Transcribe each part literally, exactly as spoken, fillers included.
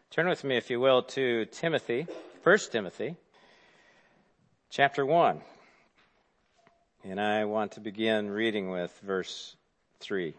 Turn with me, if you will, to Timothy, First Timothy, chapter one. And I want to begin reading with verse three.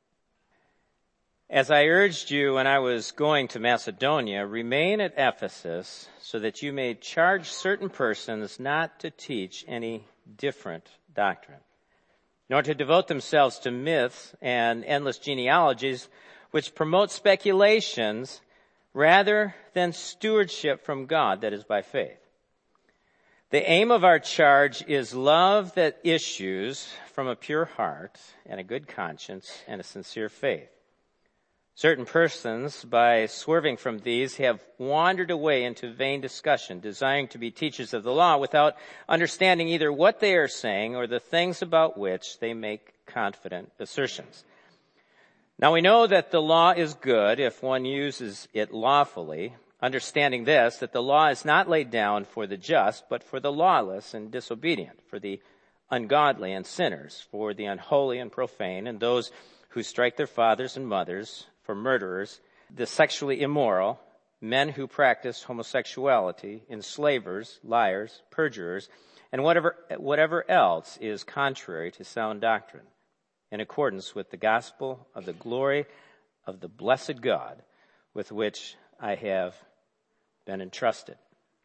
As I urged you when I was going to Macedonia, remain at Ephesus so that you may charge certain persons not to teach any different doctrine, nor to devote themselves to myths and endless genealogies which promote speculations rather than stewardship from God that is by faith. The aim of our charge is love that issues from a pure heart and a good conscience and a sincere faith. Certain persons, by swerving from these, have wandered away into vain discussion, desiring to be teachers of the law without understanding either what they are saying or the things about which they make confident assertions. Now we know that the law is good if one uses it lawfully, understanding this, that the law is not laid down for the just, but for the lawless and disobedient, for the ungodly and sinners, for the unholy and profane, and those who strike their fathers and mothers, for murderers, the sexually immoral, men who practice homosexuality, enslavers, liars, perjurers, and whatever, whatever else is contrary to sound doctrine, in accordance with the gospel of the glory of the blessed God with which I have been entrusted.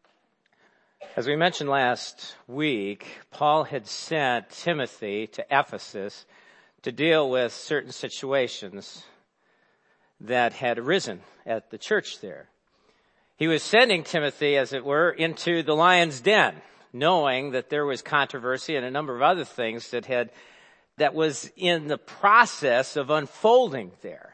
As we mentioned last week, Paul had sent Timothy to Ephesus to deal with certain situations that had arisen at the church there. He was sending Timothy, as it were, into the lion's den, knowing that there was controversy and a number of other things that had that was in the process of unfolding there.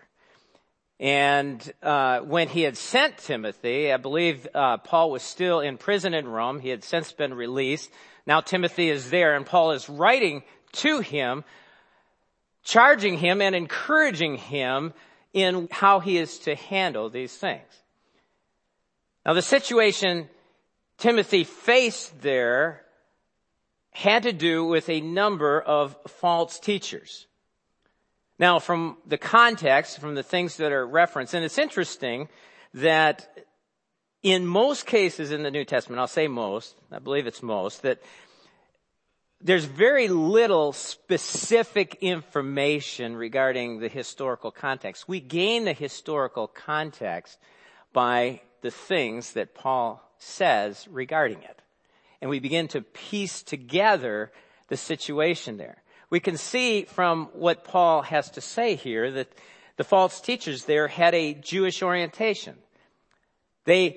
And uh when he had sent Timothy, I believe uh Paul was still in prison in Rome. He had since been released. Now Timothy is there, and Paul is writing to him, charging him and encouraging him in how he is to handle these things. Now the situation Timothy faced there had to do with a number of false teachers. Now, from the context, from the things that are referenced, and it's interesting that in most cases in the New Testament, I'll say most, I believe it's most, that there's very little specific information regarding the historical context. We gain the historical context by the things that Paul says regarding it. And we begin to piece together the situation there. We can see from what Paul has to say here that the false teachers there had a Jewish orientation. They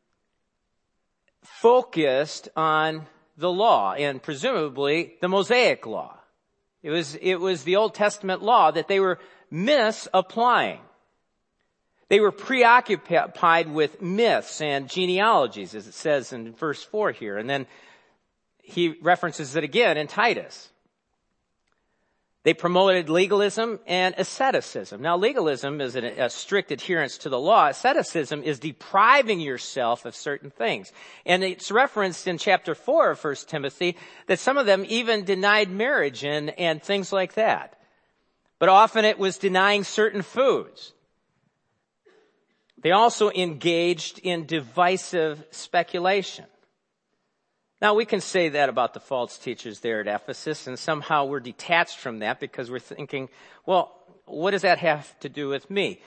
focused on the law, and presumably the Mosaic law. It was, it was the Old Testament law that they were misapplying. They were preoccupied with myths and genealogies, as it says in verse four here. And then he references it again in Titus. They promoted legalism and asceticism. Now, legalism is a strict adherence to the law. Asceticism is depriving yourself of certain things. And it's referenced in chapter four of First Timothy that some of them even denied marriage and, and things like that. But often it was denying certain foods. They also engaged in divisive speculation. Now, we can say that about the false teachers there at Ephesus, and somehow we're detached from that because we're thinking, well, what does that have to do with me?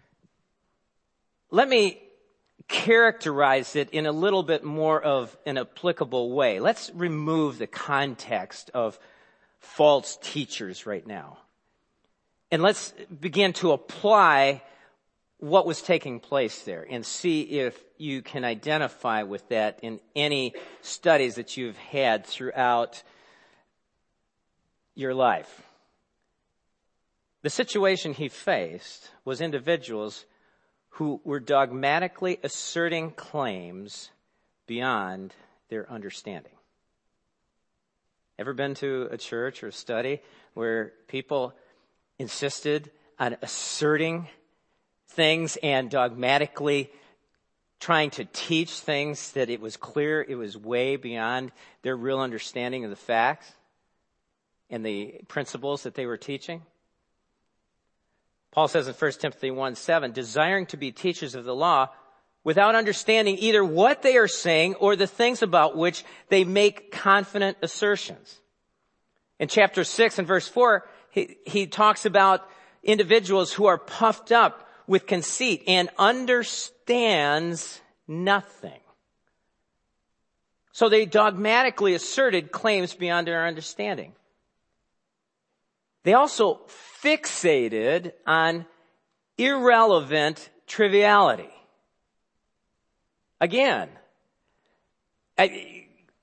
Let me characterize it in a little bit more of an applicable way. Let's remove the context of false teachers right now. And let's begin to apply what was taking place there and see if you can identify with that in any studies that you've had throughout your life. The situation he faced was individuals who were dogmatically asserting claims beyond their understanding. Ever been to a church or a study where people insisted on asserting things and dogmatically trying to teach things that it was clear it was way beyond their real understanding of the facts and the principles that they were teaching? Paul says in First Timothy one seven, desiring to be teachers of the law without understanding either what they are saying or the things about which they make confident assertions. In chapter six and verse four, he, he talks about individuals who are puffed up with conceit and understands nothing. So they dogmatically asserted claims beyond their understanding. They also fixated on irrelevant triviality. Again, I,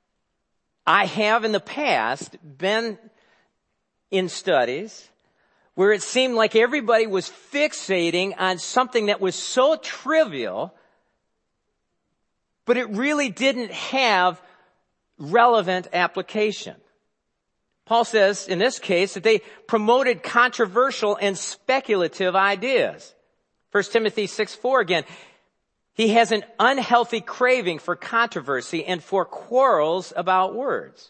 I have in the past been in studies where it seemed like everybody was fixating on something that was so trivial, but it really didn't have relevant application. Paul says in this case that they promoted controversial and speculative ideas. First Timothy six four again. He has an unhealthy craving for controversy and for quarrels about words.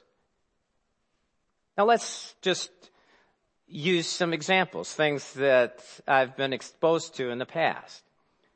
Now let's just use some examples, things that I've been exposed to in the past.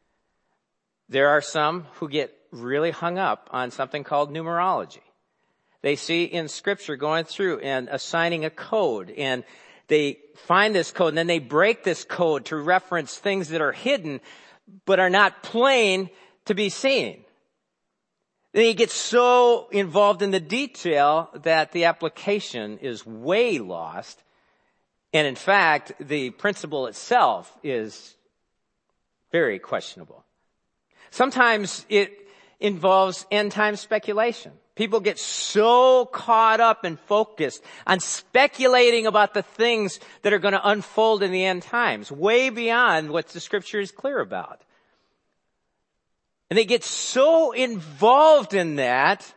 There are some who get really hung up on something called numerology. They see in Scripture going through and assigning a code, and they find this code, and then they break this code to reference things that are hidden but are not plain to be seen. They get so involved in the detail that the application is way lost, and in fact, the principle itself is very questionable. Sometimes it involves end-time speculation. People get so caught up and focused on speculating about the things that are going to unfold in the end times, way beyond what the Scripture is clear about. And they get so involved in that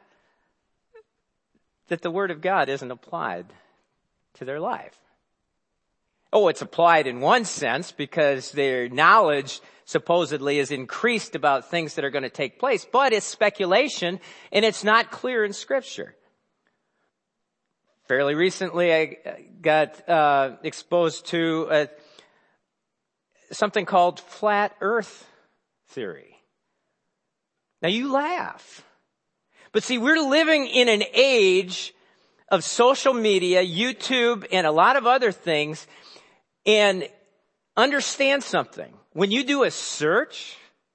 that the Word of God isn't applied to their life. Oh, it's applied in one sense because their knowledge supposedly is increased about things that are going to take place, but it's speculation and it's not clear in Scripture. Fairly recently, I got uh, exposed to uh, something called flat earth theory. Now you laugh, but see, we're living in an age of social media, YouTube, and a lot of other things, and understand something. When you do a search,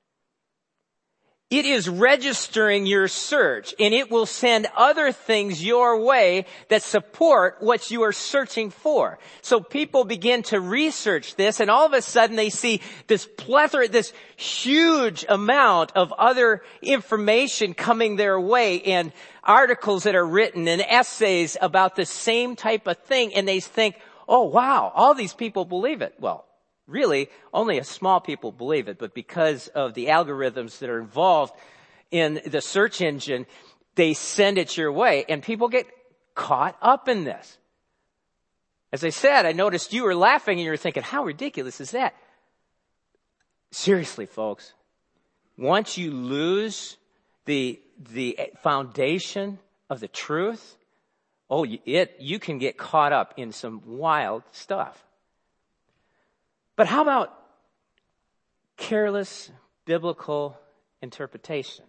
it is registering your search, and it will send other things your way that support what you are searching for. So people begin to research this, and all of a sudden they see this plethora, this huge amount of other information coming their way, and articles that are written, and essays about the same type of thing, and they think, oh wow, all these people believe it. Well, really, only a small people believe it, but because of the algorithms that are involved in the search engine, they send it your way, and people get caught up in this. As I said, I noticed you were laughing and you were thinking, how ridiculous is that? Seriously, folks, once you lose the, the foundation of the truth, oh, it, you can get caught up in some wild stuff. But how about careless biblical interpretation?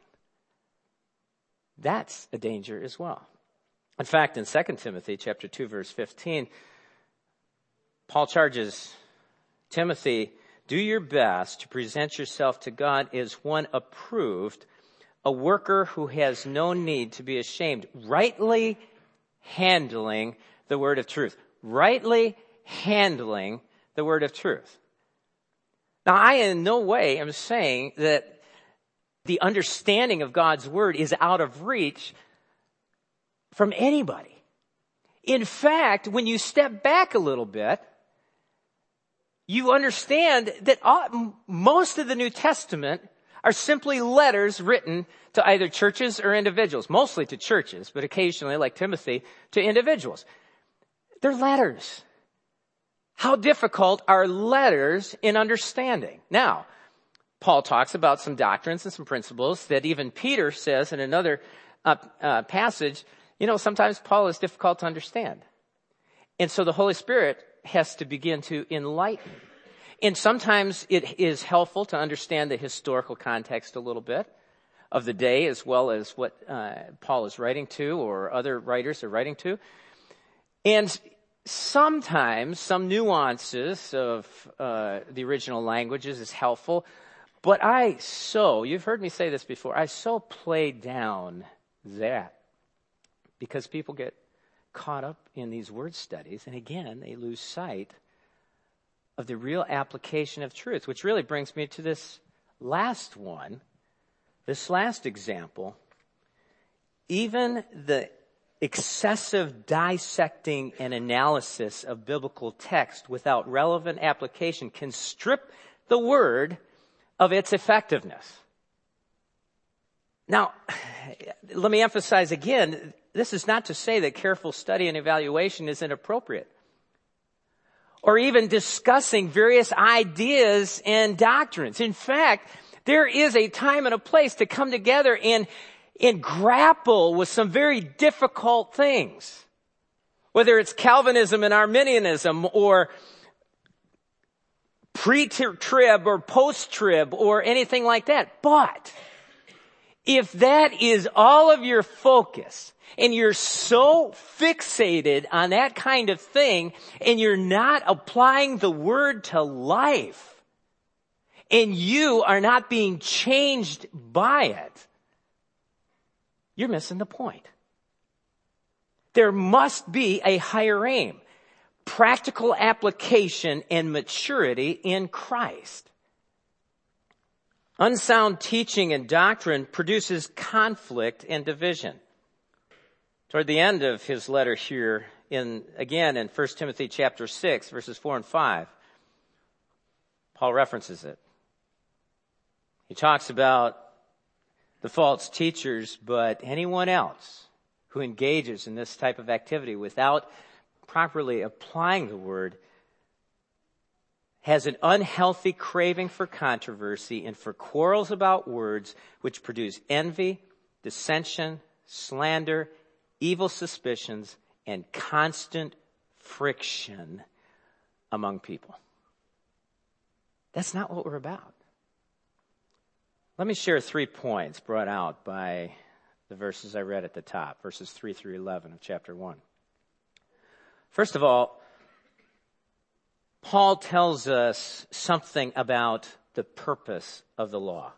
That's a danger as well. In fact, in Second Timothy chapter two, verse fifteen, Paul charges Timothy, do your best to present yourself to God as one approved, a worker who has no need to be ashamed, rightly handling the word of truth. Rightly handling the word of truth. Now, I in no way am saying that the understanding of God's word is out of reach from anybody. In fact, when you step back a little bit, you understand that all, most of the New Testament are simply letters written to either churches or individuals, mostly to churches, but occasionally, like Timothy, to individuals. They're letters. How difficult are letters in understanding? Now, Paul talks about some doctrines and some principles that even Peter says in another uh, uh, passage, you know, sometimes Paul is difficult to understand. And so the Holy Spirit has to begin to enlighten. And sometimes it is helpful to understand the historical context a little bit of the day, as well as what uh, Paul is writing to or other writers are writing to. And sometimes some nuances of uh, the original languages is helpful. But I so, you've heard me say this before, I so play down that because people get caught up in these word studies, and again, they lose sight of the real application of truth, which really brings me to this last one, this last example. Even the excessive dissecting and analysis of biblical text without relevant application can strip the word of its effectiveness. Now, let me emphasize again, this is not to say that careful study and evaluation is inappropriate, or even discussing various ideas and doctrines. In fact, there is a time and a place to come together and, and grapple with some very difficult things, whether it's Calvinism and Arminianism, or pre-trib or post-trib or anything like that. But if that is all of your focus and you're so fixated on that kind of thing and you're not applying the word to life and you are not being changed by it, you're missing the point. There must be a higher aim. Practical application and maturity in Christ. Unsound teaching and doctrine produces conflict and division. Toward the end of his letter here, in again in First Timothy chapter six, verses four and five, Paul references it. He talks about the false teachers, but anyone else who engages in this type of activity without properly applying the word has an unhealthy craving for controversy and for quarrels about words, which produce envy, dissension, slander, evil suspicions, and constant friction among people. That's not what we're about. Let me share three points brought out by the verses I read at the top, verses three through eleven of chapter one. First of all, Paul tells us something about the purpose of the law.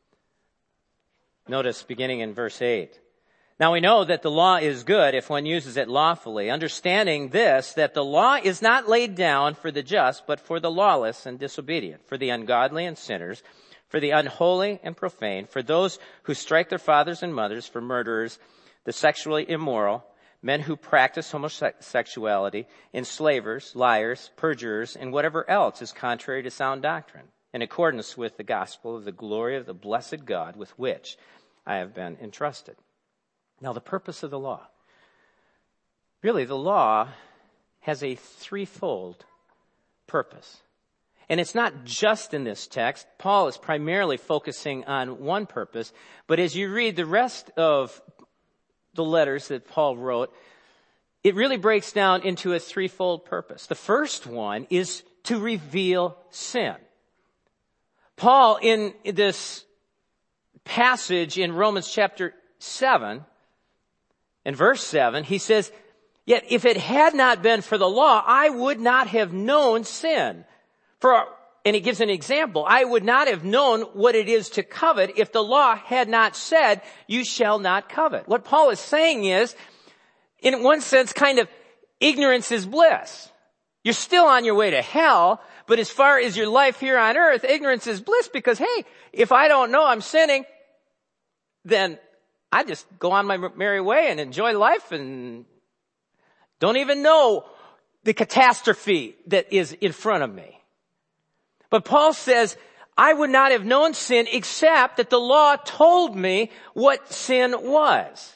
Notice beginning in verse eight. Now we know that the law is good if one uses it lawfully, understanding this, that the law is not laid down for the just, but for the lawless and disobedient, for the ungodly and sinners, for the unholy and profane, for those who strike their fathers and mothers, for murderers, the sexually immoral, men who practice homosexuality, enslavers, liars, perjurers, and whatever else is contrary to sound doctrine, in accordance with the gospel of the glory of the blessed God with which I have been entrusted. Now, the purpose of the law. Really, the law has a threefold purpose. And it's not just in this text. Paul is primarily focusing on one purpose, but as you read the rest of the letters that Paul wrote, it really breaks down into a threefold purpose. The first one is to reveal sin. Paul, in this passage in Romans chapter seven, in verse seven, he says, "Yet if it had not been for the law, I would not have known sin." For, and he gives an example, I would not have known what it is to covet if the law had not said, you shall not covet. What Paul is saying is, in one sense, kind of ignorance is bliss. You're still on your way to hell, but as far as your life here on earth, ignorance is bliss because, hey, if I don't know I'm sinning, then I just go on my merry way and enjoy life and don't even know the catastrophe that is in front of me. But Paul says, I would not have known sin except that the law told me what sin was.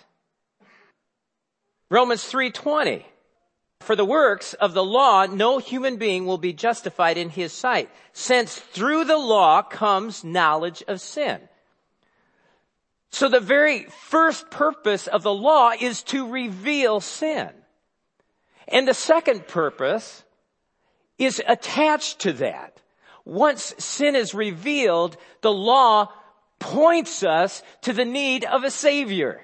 Romans three twenty. For the works of the law, no human being will be justified in his sight, since through the law comes knowledge of sin. So the very first purpose of the law is to reveal sin. And the second purpose is attached to that. Once sin is revealed, the law points us to the need of a Savior.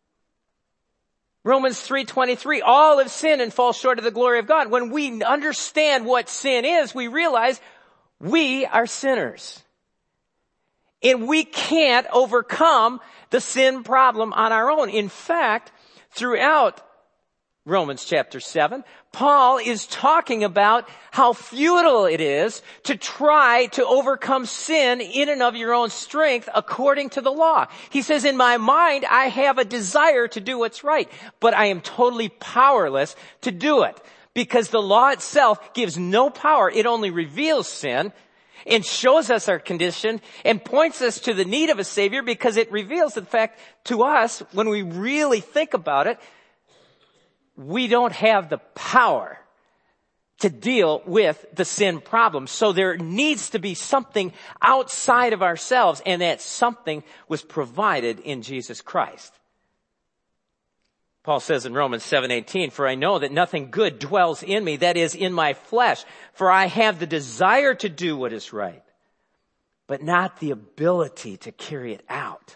Romans three twenty-three, all have sinned and fall short of the glory of God. When we understand what sin is, we realize we are sinners. And we can't overcome the sin problem on our own. In fact, throughout Romans chapter seven, Paul is talking about how futile it is to try to overcome sin in and of your own strength according to the law. He says, in my mind, I have a desire to do what's right, but I am totally powerless to do it because the law itself gives no power. It only reveals sin and shows us our condition and points us to the need of a Savior because it reveals the fact to us, when we really think about it, we don't have the power to deal with the sin problem. So there needs to be something outside of ourselves, and that something was provided in Jesus Christ. Paul says in Romans seven eighteen, for I know that nothing good dwells in me, that is, in my flesh, for I have the desire to do what is right, but not the ability to carry it out.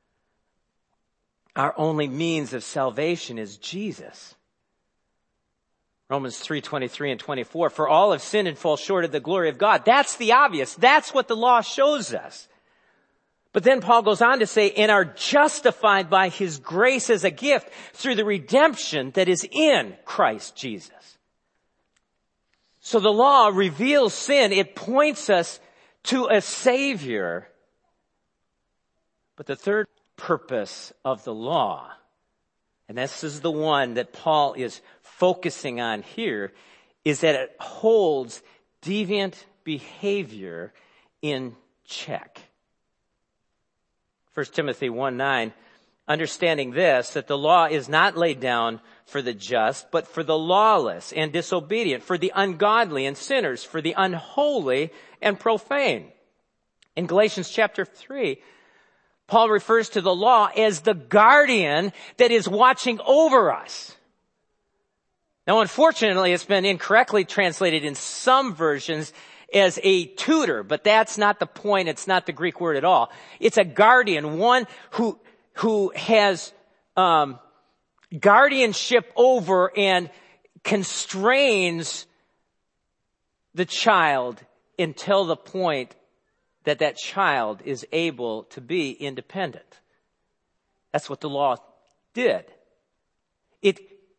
Our only means of salvation is Jesus. Romans three twenty-three and twenty-four, for all have sinned and fall short of the glory of God. That's the obvious. That's what the law shows us. But then Paul goes on to say, and are justified by his grace as a gift through the redemption that is in Christ Jesus. So the law reveals sin. It points us to a Savior. But the third purpose of the law, and this is the one that Paul is focusing on here, is that it holds deviant behavior in check. First Timothy one nine, understanding this, that the law is not laid down for the just, but for the lawless and disobedient, for the ungodly and sinners, for the unholy and profane. In Galatians chapter three, Paul refers to the law as the guardian that is watching over us. Now, unfortunately, it's been incorrectly translated in some versions as a tutor, but that's not the point. It's not the Greek word at all. It's a guardian, one who who has um, guardianship over and constrains the child until the point that that child is able to be independent. That's what the law did. It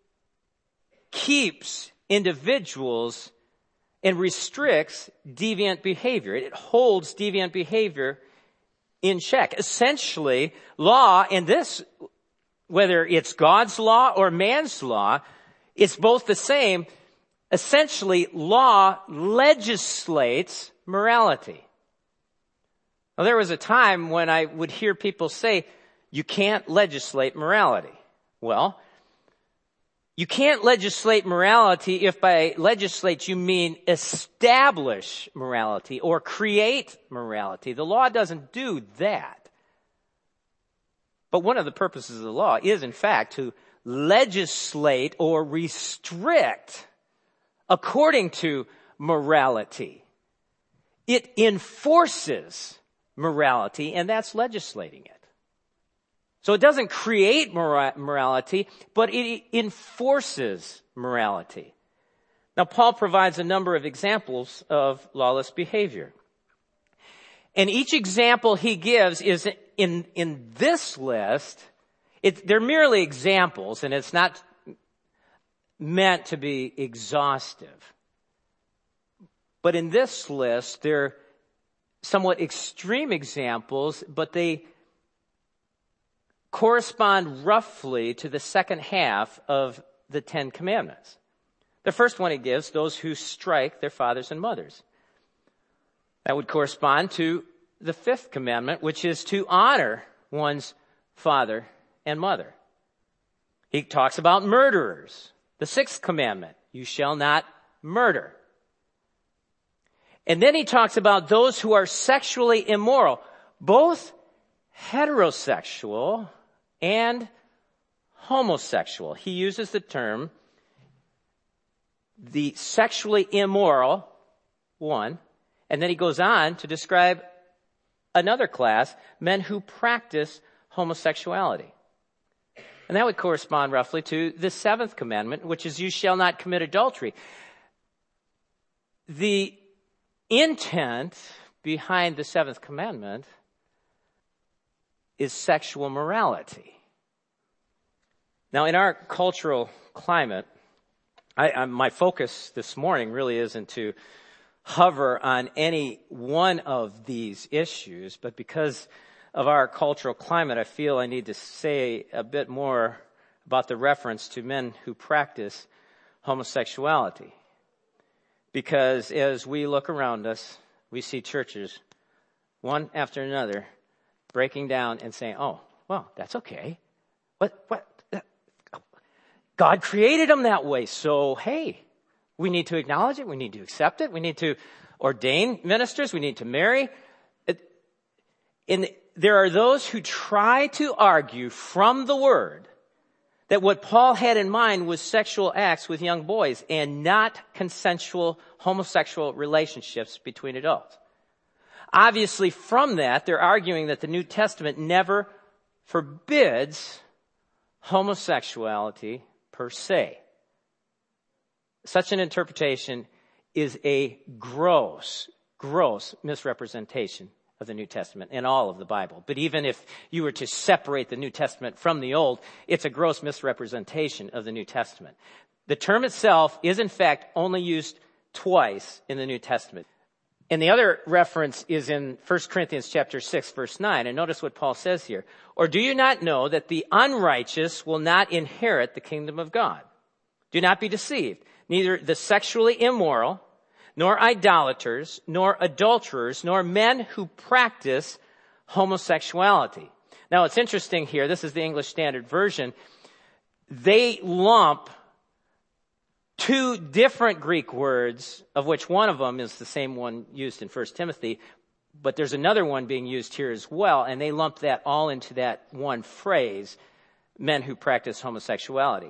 keeps individuals and restricts deviant behavior. It holds deviant behavior in check. Essentially, law, and this, whether it's God's law or man's law, it's both the same. Essentially, law legislates morality. Now, there was a time when I would hear people say, you can't legislate morality. Well, you can't legislate morality if by legislate you mean establish morality or create morality. The law doesn't do that. But one of the purposes of the law is, in fact, to legislate or restrict according to morality. It enforces morality, and that's legislating it. So it doesn't create morality, but it enforces morality. Now, Paul provides a number of examples of lawless behavior. And each example he gives is in, in this list, it, they're merely examples, and it's not meant to be exhaustive. But in this list, they're somewhat extreme examples, but they correspond roughly to the second half of the Ten Commandments. The first one he gives, those who strike their fathers and mothers. That would correspond to the fifth commandment, which is to honor one's father and mother. He talks about murderers. The sixth commandment, you shall not murder. And then he talks about those who are sexually immoral, both heterosexual and homosexual. He uses the term the sexually immoral, one, And then he goes on to describe another class, men who practice homosexuality. And that would correspond roughly to the seventh commandment, which is, you shall not commit adultery. The intent behind the seventh commandment is sexual morality. Now, in our cultural climate, I, I, my focus this morning really isn't to hover on any one of these issues, but because of our cultural climate, I feel I need to say a bit more about the reference to men who practice homosexuality. Because as we look around us, we see churches, one after another, breaking down and saying, oh, well, that's okay. What, what? God created them that way, so hey, we need to acknowledge it, we need to accept it, we need to ordain ministers, we need to marry. And there are those who try to argue from the Word that what Paul had in mind was sexual acts with young boys and not consensual homosexual relationships between adults. Obviously, from that, they're arguing that the New Testament never forbids homosexuality per se. Such an interpretation is a gross, gross misrepresentation of the New Testament and all of the Bible. But even if you were to separate the New Testament from the Old, it's a gross misrepresentation of the New Testament. The term itself is in fact only used twice in the New Testament. And the other reference is in First Corinthians chapter six, verse nine. And notice what Paul says here. Or do you not know that the unrighteous will not inherit the kingdom of God? Do not be deceived. Neither the sexually immoral, nor idolaters, nor adulterers, nor men who practice homosexuality. Now, it's interesting here. This is the English Standard Version. They lump two different Greek words, of which one of them is the same one used in First Timothy, but there's another one being used here as well, and they lump that all into that one phrase, men who practice homosexuality.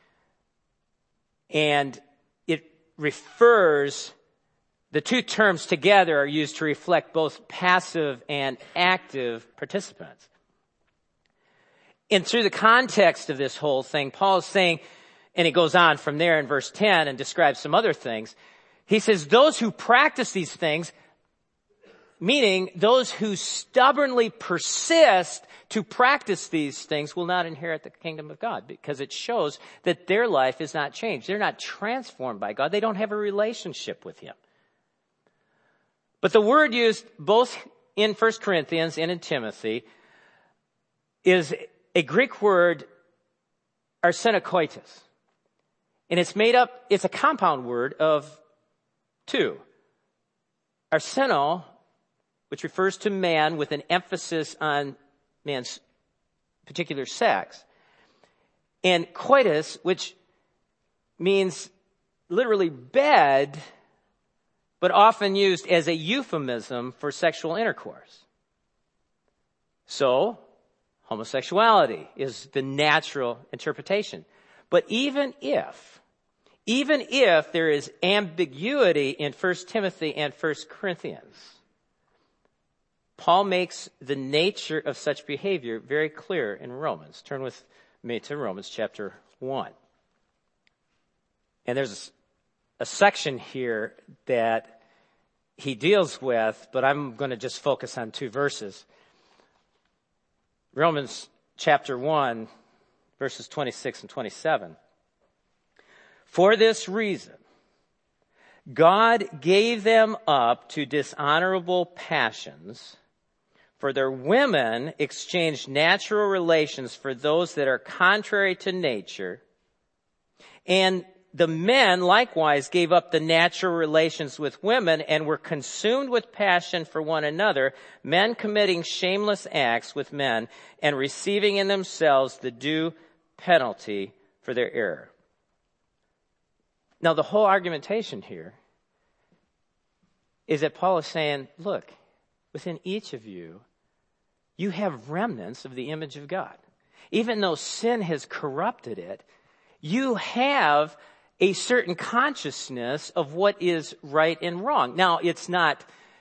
And it refers, the two terms together are used to reflect both passive and active participants. And through the context of this whole thing, Paul is saying, and he goes on from there in verse ten and describes some other things. He says, those who practice these things, meaning those who stubbornly persist to practice these things, will not inherit the kingdom of God, because it shows that their life is not changed. They're not transformed by God. They don't have a relationship with Him. But the word used both in First Corinthians and in Timothy is a Greek word, arsenokoitos. And it's made up, it's a compound word of two. Arseno, which refers to man with an emphasis on man's particular sex. And koitos, which means literally bed, but often used as a euphemism for sexual intercourse. So, homosexuality is the natural interpretation. But even if, even if there is ambiguity in First Timothy and First Corinthians, Paul makes the nature of such behavior very clear in Romans. Turn with me to Romans chapter one. And there's a section here that he deals with, but I'm going to just focus on two verses. Romans chapter one, verses twenty-six and twenty-seven. For this reason, God gave them up to dishonorable passions, for their women exchanged natural relations for those that are contrary to nature, and the men likewise gave up the natural relations with women and were consumed with passion for one another, men committing shameless acts with men and receiving in themselves the due penalty for their error. Now, the whole argumentation here is that Paul is saying, look, within each of you, you have remnants of the image of God. Even though sin has corrupted it, you have a certain consciousness of what is right and wrong. Now, it's not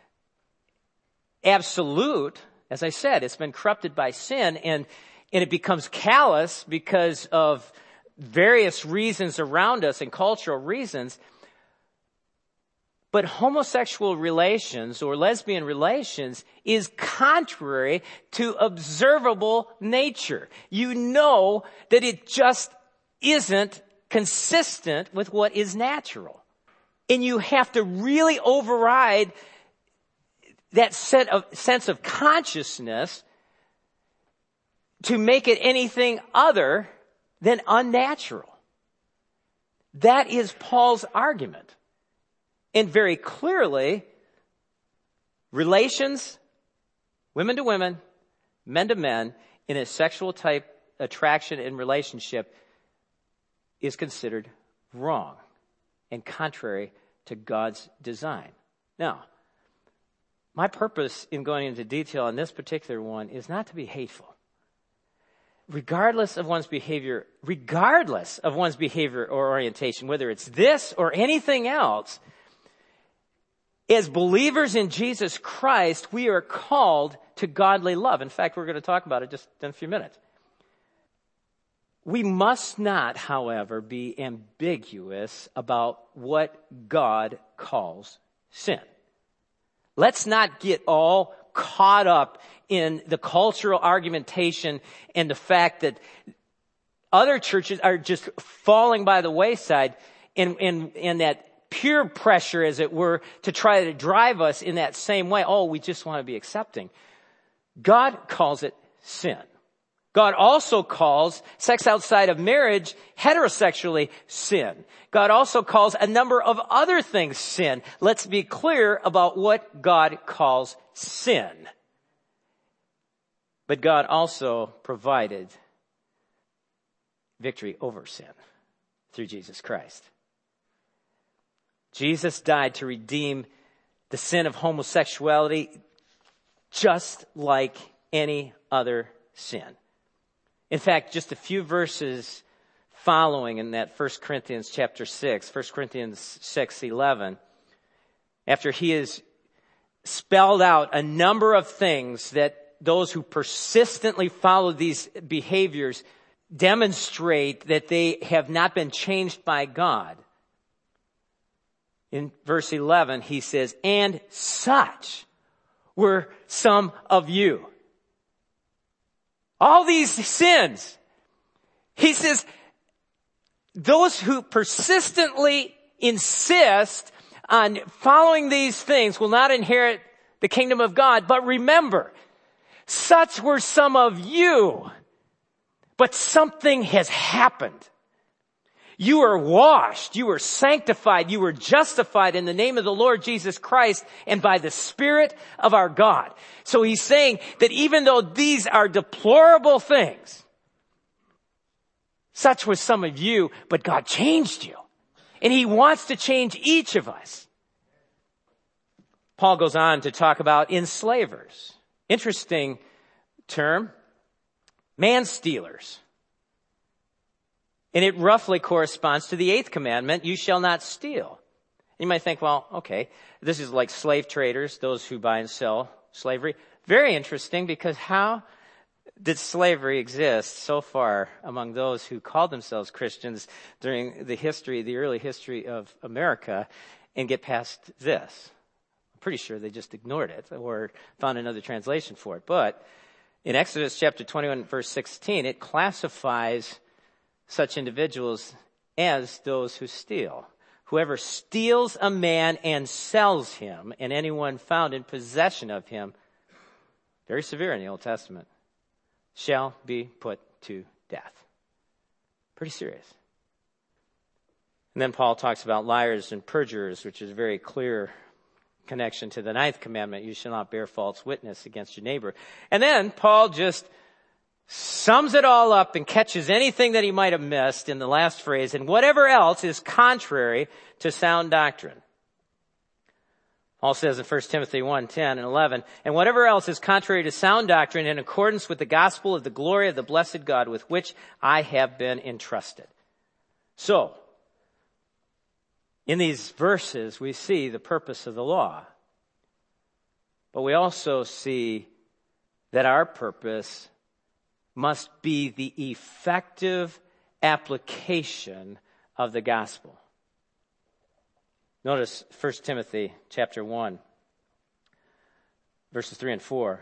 absolute. As I said, it's been corrupted by sin, and, and it becomes callous because of various reasons around us and cultural reasons. But homosexual relations or lesbian relations is contrary to observable nature. You know that it just isn't consistent with what is natural. And you have to really override that set of, sense of consciousness to make it anything other than unnatural. That is Paul's argument. And very clearly, relations, women to women, men to men, in a sexual type attraction and relationship is considered wrong and contrary to God's design. Now, my purpose in going into detail on this particular one is not to be hateful. Regardless of one's behavior, regardless of one's behavior or orientation, whether it's this or anything else, as believers in Jesus Christ, we are called to godly love. In fact, we're going to talk about it just in a few minutes. We must not, however, be ambiguous about what God calls sin. Let's not get all caught up in the cultural argumentation and the fact that other churches are just falling by the wayside and, and, and that peer pressure, as it were, to try to drive us in that same way. Oh, we just want to be accepting. God calls it sin. God also calls sex outside of marriage heterosexually sin. God also calls a number of other things sin. Let's be clear about what God calls sin. But God also provided victory over sin through Jesus Christ. Jesus died to redeem the sin of homosexuality just like any other sin. In fact, just a few verses following in that First Corinthians chapter six, First Corinthians six eleven, after he has spelled out a number of things that those who persistently follow these behaviors demonstrate that they have not been changed by God. In verse eleven, he says, and such were some of you. All these sins. He says, those who persistently insist on following these things will not inherit the kingdom of God. But remember, such were some of you. But something has happened. You are washed, you are sanctified, you are justified in the name of the Lord Jesus Christ and by the Spirit of our God. So he's saying that even though these are deplorable things, such was some of you, but God changed you. And he wants to change each of us. Paul goes on to talk about enslavers. Interesting term, man-stealers. And it roughly corresponds to the eighth commandment, you shall not steal. You might think, well, okay, this is like slave traders, those who buy and sell slavery. Very interesting, because how did slavery exist so far among those who called themselves Christians during the history, the early history of America, and get past this? I'm pretty sure they just ignored it or found another translation for it. But in Exodus chapter twenty-one, verse sixteen, it classifies such individuals as those who steal. Whoever steals a man and sells him, and anyone found in possession of him, very severe in the Old Testament, shall be put to death. Pretty serious. And then Paul talks about liars and perjurers, which is a very clear connection to the ninth commandment, you shall not bear false witness against your neighbor. And then Paul just sums it all up and catches anything that he might have missed in the last phrase, and whatever else is contrary to sound doctrine. Paul says in First Timothy one, ten and eleven, and whatever else is contrary to sound doctrine in accordance with the gospel of the glory of the blessed God with which I have been entrusted. So, in these verses we see the purpose of the law. but we also see that our purpose must be the effective application of the gospel. Notice First Timothy chapter one, verses three and four.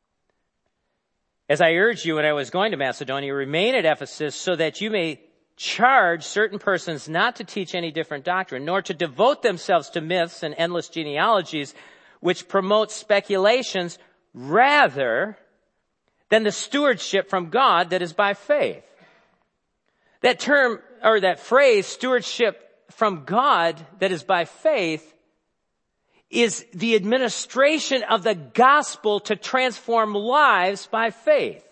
As I urged you when I was going to Macedonia, remain at Ephesus so that you may charge certain persons not to teach any different doctrine, nor to devote themselves to myths and endless genealogies, which promote speculations rather than the stewardship from God that is by faith. That term, or that phrase, stewardship from God that is by faith, is the administration of the gospel to transform lives by faith.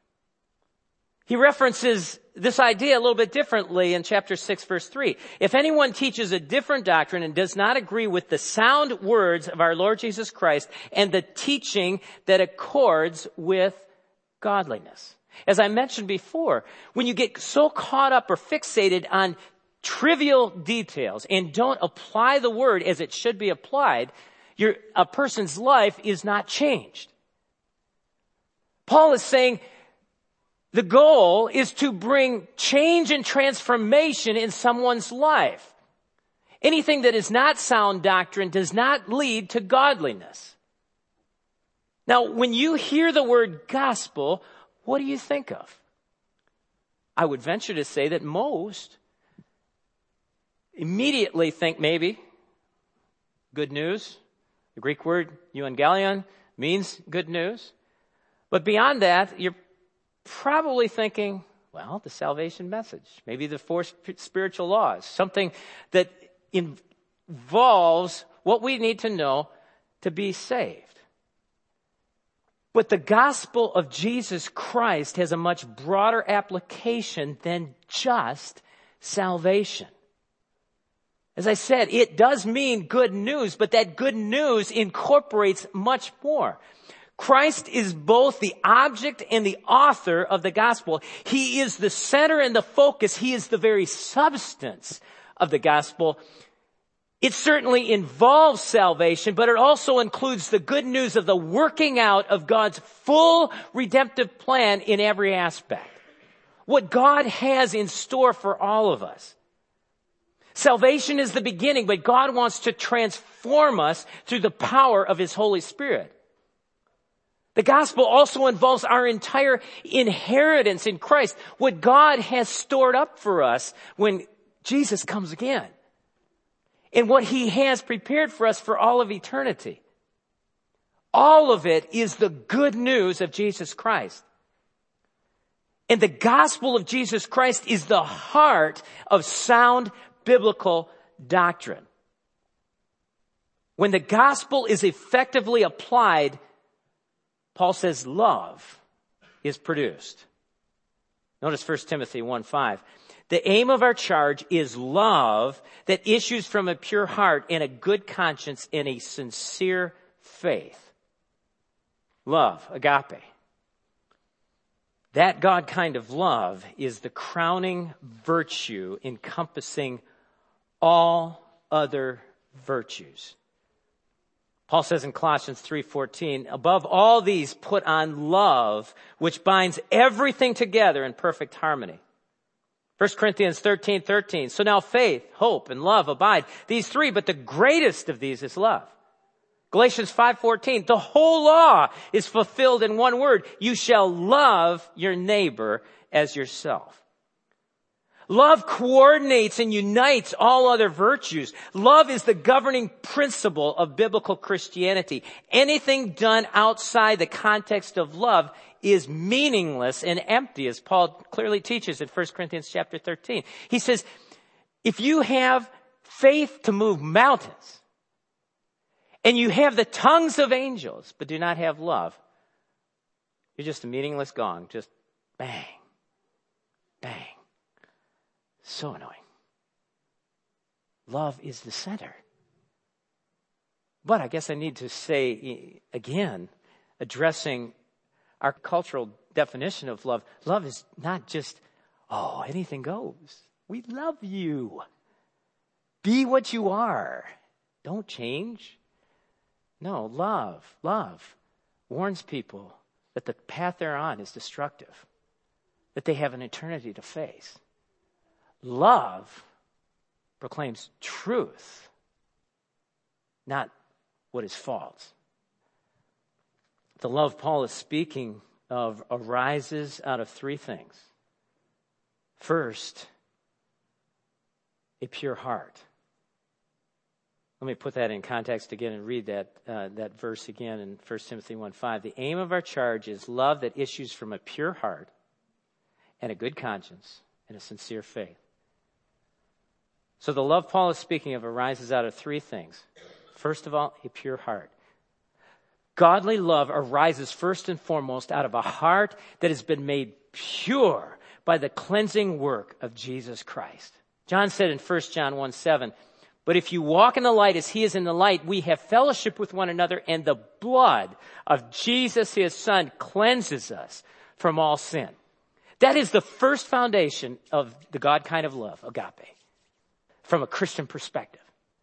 He references this idea a little bit differently in chapter six, verse three. If anyone teaches a different doctrine and does not agree with the sound words of our Lord Jesus Christ and the teaching that accords with godliness. As I mentioned before, when you get so caught up or fixated on trivial details and don't apply the word as it should be applied, your, a person's life is not changed. Paul is saying the goal is to bring change and transformation in someone's life. Anything that is not sound doctrine does not lead to godliness. Now, when you hear the word gospel, what do you think of? I would venture to say that most immediately think maybe good news. The Greek word euangelion means good news. But beyond that, you're probably thinking, well, the salvation message, maybe the four spiritual laws, something that involves what we need to know to be saved. But the gospel of Jesus Christ has a much broader application than just salvation. As I said, it does mean good news, but that good news incorporates much more. Christ is both the object and the author of the gospel. He is the center and the focus. He is the very substance of the gospel. It certainly involves salvation, but it also includes the good news of the working out of God's full redemptive plan in every aspect. What God has in store for all of us. Salvation is the beginning, but God wants to transform us through the power of His Holy Spirit. The gospel also involves our entire inheritance in Christ, what God has stored up for us when Jesus comes again, and what He has prepared for us for all of eternity. All of it is the good news of Jesus Christ. And the gospel of Jesus Christ is the heart of sound biblical doctrine. When the gospel is effectively applied, Paul says love is produced. Notice First Timothy one five. The aim of our charge is love that issues from a pure heart and a good conscience and a sincere faith. Love, agape. That God kind of love is the crowning virtue encompassing all other virtues. Paul says in Colossians three fourteen, above all these put on love, which binds everything together in perfect harmony. First Corinthians thirteen thirteen, so now faith, hope, and love abide. These three, but the greatest of these is love. Galatians five fourteen, the whole law is fulfilled in one word. You shall love your neighbor as yourself. Love coordinates and unites all other virtues. Love is the governing principle of biblical Christianity. Anything done outside the context of love is meaningless and empty, as Paul clearly teaches in First Corinthians chapter thirteen. He says, if you have faith to move mountains, and you have the tongues of angels, but do not have love, you're just a meaningless gong. Just bang, bang. So annoying. Love is the center. But I guess I need to say again, addressing our cultural definition of love, love is not just, oh, anything goes. We love you. Be what you are. Don't change. No, love, love warns people that the path they're on is destructive, that they have an eternity to face. Love proclaims truth, not what is false. The love Paul is speaking of arises out of three things. First, a pure heart. Let me put that in context again and read that uh, that verse again in First Timothy one five. The aim of our charge is love that issues from a pure heart and a good conscience and a sincere faith. So the love Paul is speaking of arises out of three things. First of all, a pure heart. Godly love arises first and foremost out of a heart that has been made pure by the cleansing work of Jesus Christ. John said in First John one seven, but if you walk in the light as he is in the light, we have fellowship with one another, and the blood of Jesus, his son, cleanses us from all sin. That is the first foundation of the God kind of love, agape, from a Christian perspective.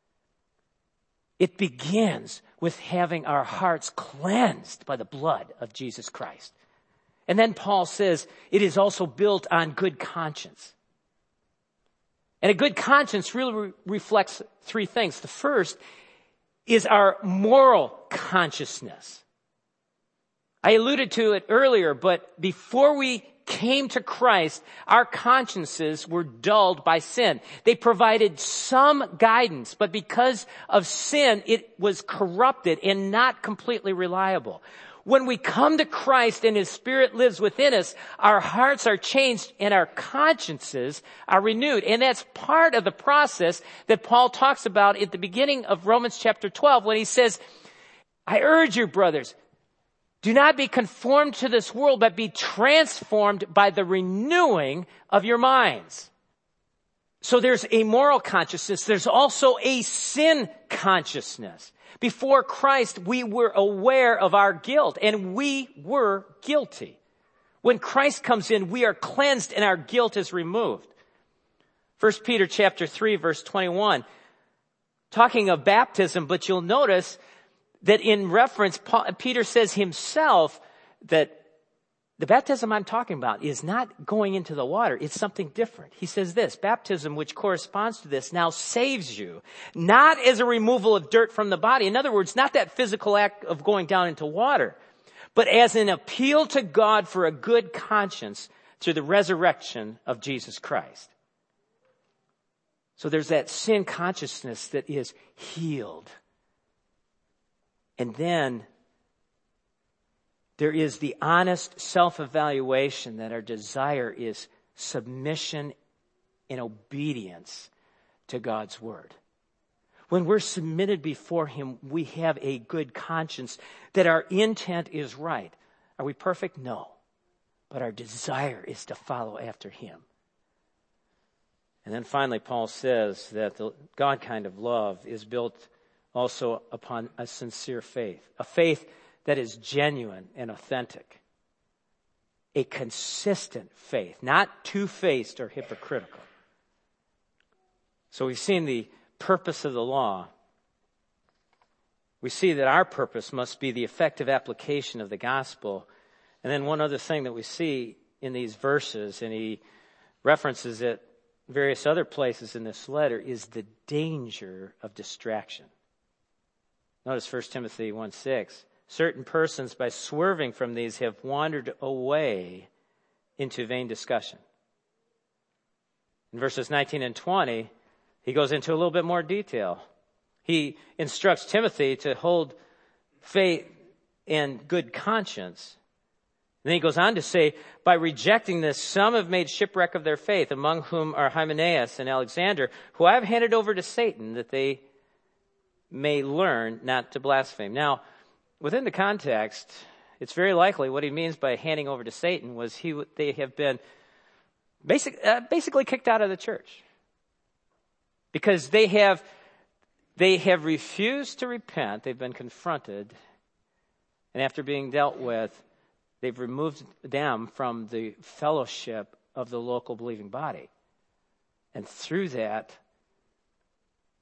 It begins with having our hearts cleansed by the blood of Jesus Christ. And then Paul says it is also built on good conscience. And a good conscience really re- reflects three things. The first is our moral consciousness. I alluded to it earlier, but before we came to Christ, our consciences were dulled by sin. They provided some guidance, but because of sin, it was corrupted and not completely reliable. When we come to Christ and his Spirit lives within us, our hearts are changed and our consciences are renewed. And that's part of the process that Paul talks about at the beginning of Romans chapter twelve when he says, I urge you, brothers, do not be conformed to this world, but be transformed by the renewing of your minds. So there's a moral consciousness. There's also a sin consciousness. Before Christ, we were aware of our guilt, and we were guilty. When Christ comes in, we are cleansed and our guilt is removed. First Peter chapter three, verse twenty-one, talking of baptism, but you'll notice that in reference, Paul, Peter says himself that the baptism I'm talking about is not going into the water. It's something different. He says this, baptism, which corresponds to this, now saves you, not as a removal of dirt from the body. In other words, not that physical act of going down into water, but as an appeal to God for a good conscience through the resurrection of Jesus Christ. So there's that sin consciousness that is healed. And then there is the honest self-evaluation that our desire is submission and obedience to God's word. When we're submitted before him, we have a good conscience that our intent is right. Are we perfect? No. But our desire is to follow after him. And then finally, Paul says that the God kind of love is built also upon a sincere faith, a faith that is genuine and authentic. A consistent faith, not two-faced or hypocritical. So we've seen the purpose of the law. We see that our purpose must be the effective application of the gospel. And then one other thing that we see in these verses, and he references it various other places in this letter, is the danger of distraction. Notice First Timothy one six. Certain persons, by swerving from these, have wandered away into vain discussion. In verses nineteen and twenty, he goes into a little bit more detail. He instructs Timothy to hold faith and good conscience. And then he goes on to say, by rejecting this, some have made shipwreck of their faith, among whom are Hymenaeus and Alexander, who I have handed over to Satan, that they may learn not to blaspheme. Now, within the context, it's very likely what he means by handing over to Satan was he they have been basic, uh, basically kicked out of the church. Because they have, they have refused to repent. They've been confronted. And after being dealt with, they've removed them from the fellowship of the local believing body. And through that,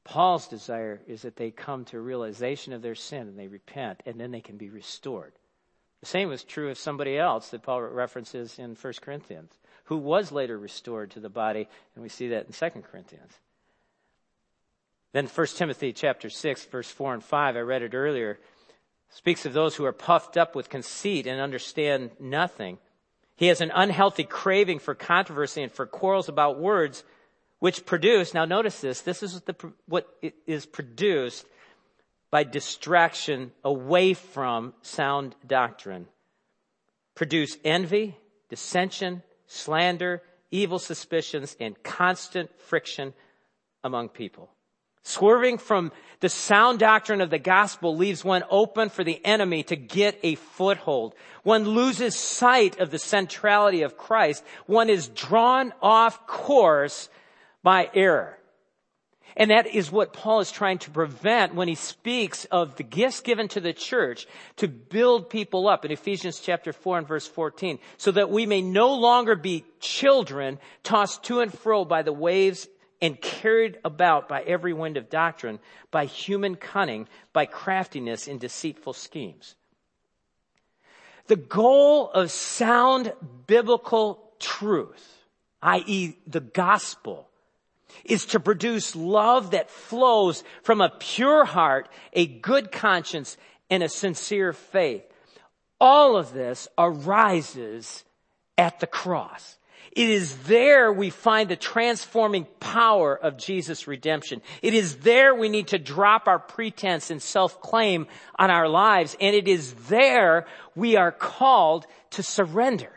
Paul's desire is that they come to a realization of their sin and they repent, and then they can be restored. The same was true of somebody else that Paul references in First Corinthians, who was later restored to the body, and we see that in Second Corinthians. Then First Timothy chapter six, verse four and five, I read it earlier, speaks of those who are puffed up with conceit and understand nothing. He has an unhealthy craving for controversy and for quarrels about words, which produce, now notice this, this is the, what is produced by distraction away from sound doctrine. Produce envy, dissension, slander, evil suspicions, and constant friction among people. Swerving from the sound doctrine of the gospel leaves one open for the enemy to get a foothold. One loses sight of the centrality of Christ. One is drawn off course by error. And that is what Paul is trying to prevent when he speaks of the gifts given to the church to build people up in Ephesians chapter four and verse fourteen, so that we may no longer be children tossed to and fro by the waves and carried about by every wind of doctrine, by human cunning, by craftiness in deceitful schemes. The goal of sound biblical truth, that is the gospel, is to produce love that flows from a pure heart, a good conscience, and a sincere faith. All of this arises at the cross. It is there we find the transforming power of Jesus' redemption. It is there we need to drop our pretense and self-claim on our lives. And it is there we are called to surrender.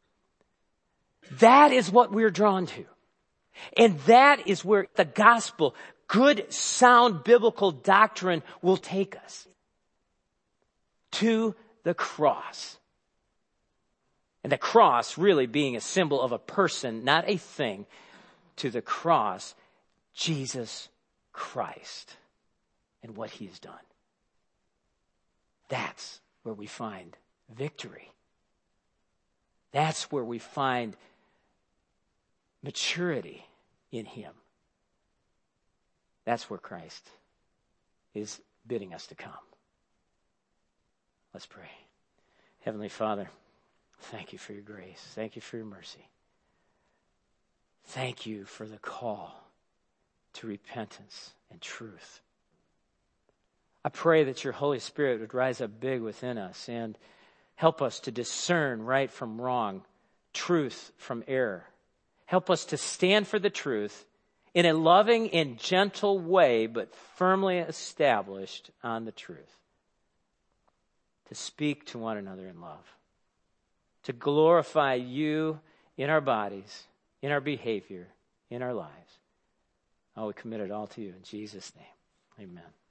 That is what we're drawn to. And that is where the gospel, good, sound biblical doctrine will take us. To the cross. And the cross really being a symbol of a person, not a thing. To the cross, Jesus Christ and what he has done. That's where we find victory. That's where we find maturity in him. That's where Christ is bidding us to come. Let's pray. Heavenly Father, thank you for your grace. Thank you for your mercy. Thank you for the call to repentance and truth. I pray that your Holy Spirit would rise up big within us and help us to discern right from wrong, truth from error. Help us to stand for the truth in a loving and gentle way, but firmly established on the truth. To speak to one another in love. To glorify you in our bodies, in our behavior, in our lives. Oh, we commit it all to you in Jesus' name. Amen.